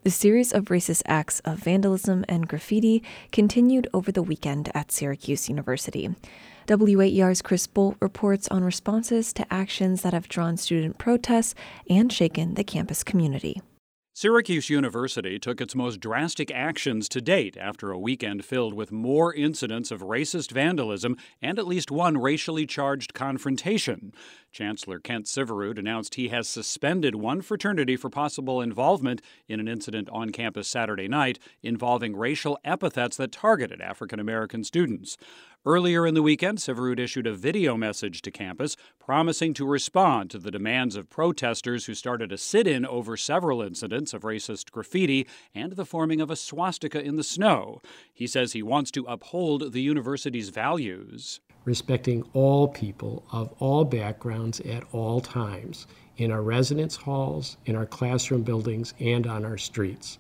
The series of racist acts of vandalism and graffiti continued over the weekend at Syracuse University. WAER's Chris Bolt reports on responses to actions that have drawn student protests and shaken the campus community. Syracuse University took its most drastic actions to date after a weekend filled with more incidents of racist vandalism and at least one racially charged confrontation. Chancellor Kent Syverud announced he has suspended one fraternity for possible involvement in an incident on campus Saturday night involving racial epithets that targeted African American students. Earlier in the weekend, Syverud issued a video message to campus promising to respond to the demands of protesters who started a sit-in over several incidents of racist graffiti and the forming of a swastika in the snow. He says he wants to uphold the university's values. Respecting all people of all backgrounds at all times, in our residence halls, in our classroom buildings, and on our streets.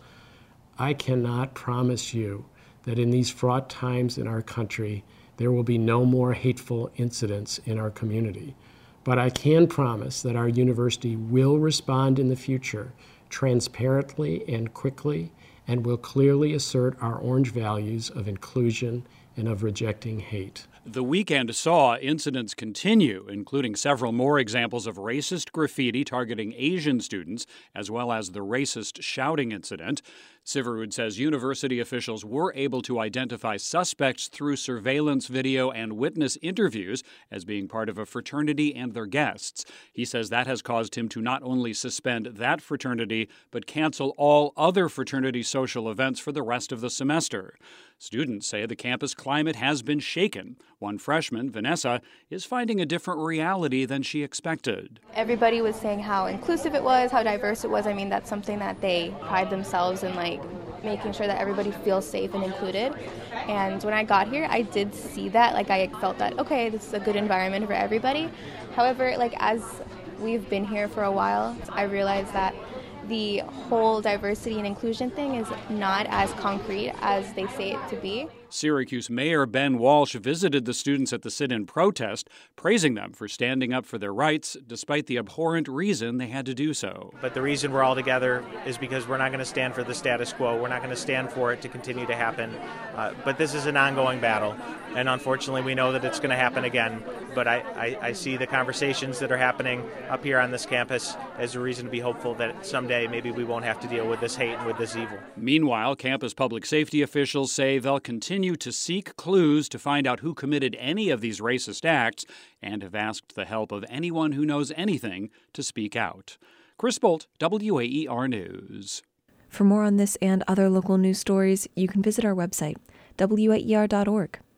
I cannot promise you that in these fraught times in our country, there will be no more hateful incidents in our community. But I can promise that our university will respond in the future transparently and quickly, and will clearly assert our orange values of inclusion and of rejecting hate. The weekend saw incidents continue, including several more examples of racist graffiti targeting Asian students, as well as the racist shouting incident. Syverud says university officials were able to identify suspects through surveillance video and witness interviews as being part of a fraternity and their guests. He says that has caused him to not only suspend that fraternity, but cancel all other fraternity social events for the rest of the semester. Students say the campus climate has been shaken. One freshman, Vanessa, is finding a different reality than she expected. Everybody was saying how inclusive it was, how diverse it was. I mean, that's something that they pride themselves in, making sure that everybody feels safe and included. And when I got here, I did see that. I felt that, okay, this is a good environment for everybody. However, as we've been here for a while, I realized that the whole diversity and inclusion thing is not as concrete as they say it to be. Syracuse Mayor Ben Walsh visited the students at the sit-in protest, praising them for standing up for their rights despite the abhorrent reason they had to do so. But the reason we're all together is because we're not going to stand for the status quo. We're not going to stand for it to continue to happen. But this is an ongoing battle, and unfortunately we know that it's going to happen again. But I see the conversations that are happening up here on this campus as a reason to be hopeful that someday maybe we won't have to deal with this hate and with this evil. Meanwhile, campus public safety officials say they'll continue to seek clues to find out who committed any of these racist acts and have asked the help of anyone who knows anything to speak out. Chris Bolt, WAER News. For more on this and other local news stories, you can visit our website, waer.org.